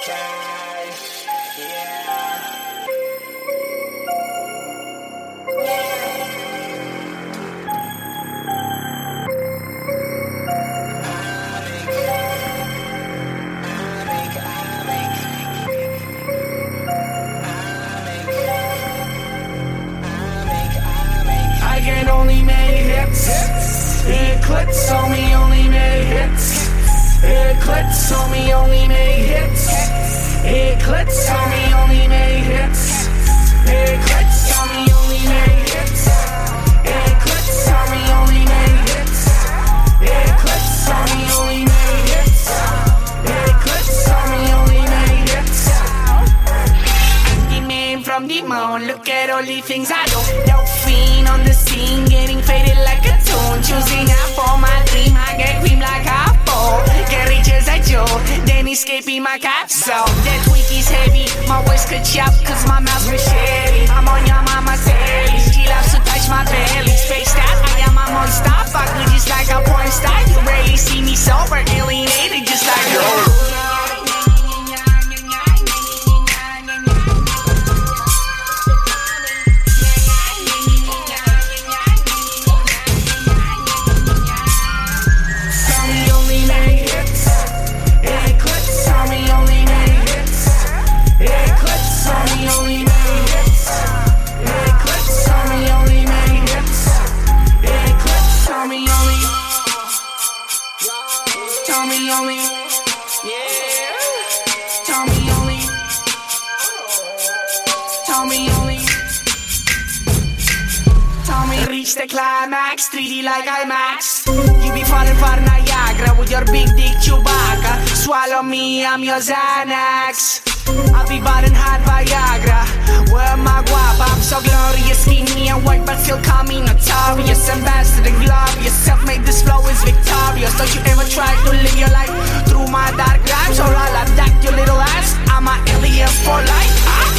cash, I can only make hits. Eclipse on me, only make hits. Eclipse on me, only make hits. Eclipse on me, only make hits. Eclipse on me, only make hits. Eclipse on me, only make hits. Eclipse on me, only make hits. Eclipse on me, only make hits. The man from the moon, look at all the things I do. Fiend on the scene, getting faded like a tune. Choosing out for my dream, I get cream like a bowl. Get rich as I do, then escaping my capsule. That tweak is heavy, my voice could chop, cause my mouth's machete. I'm on your mama's belly, she loves to touch my belly. Spaced out, I am a monster, fuck me just like a porn star. You rarely see me sober, alienated just like you. Only, yeah. Tell me only. Tell me only. Tell me reach the climax, 3D like IMAX. You be falling for Niagara with your big dick Chewbacca. Swallow me, I'm your Xanax. I'll be buying hot Viagra. Where my guapa, I'm so glorious, skinny and white, but still call me notorious. Ambassador glorious, self-made, this flow is victorious. Don't you ever try to live your life through my dark lives, or I'll abduct your little ass. I'm an alien for life.